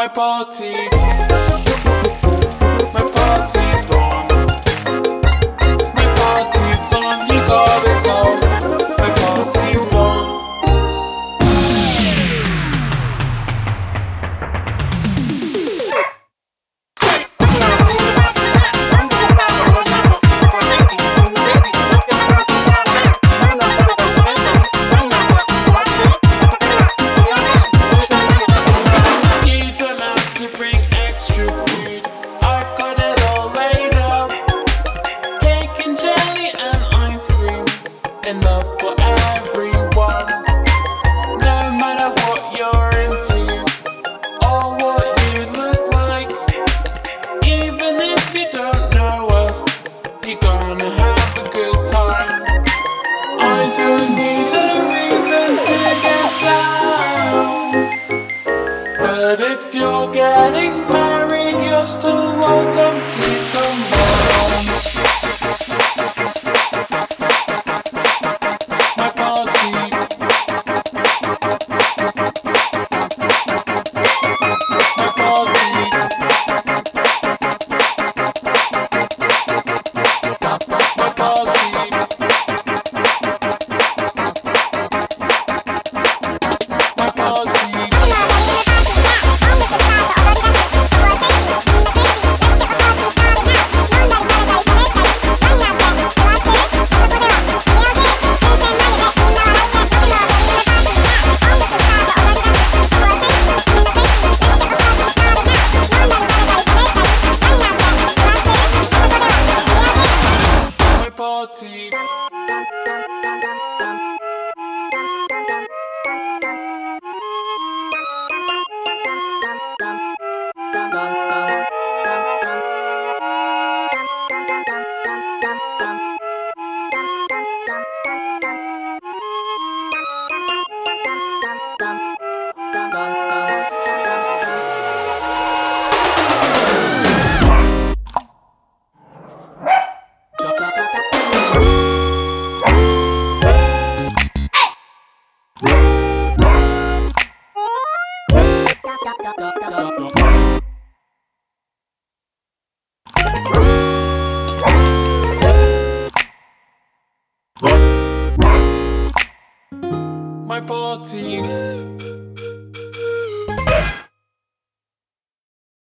My party, my party's on. My party's on, you gotta go. My party's on. You don't have to bring extra food. I've got it all laid out. Cake and jelly and ice cream, enough for everyone. No matter what you're into or what you look like, even if you don't know us, you're gonna have a good time. I don't need a reason to get down, but if you're getting married, you're still welcome to come on. My party, my party, my party, my party. My party. My party.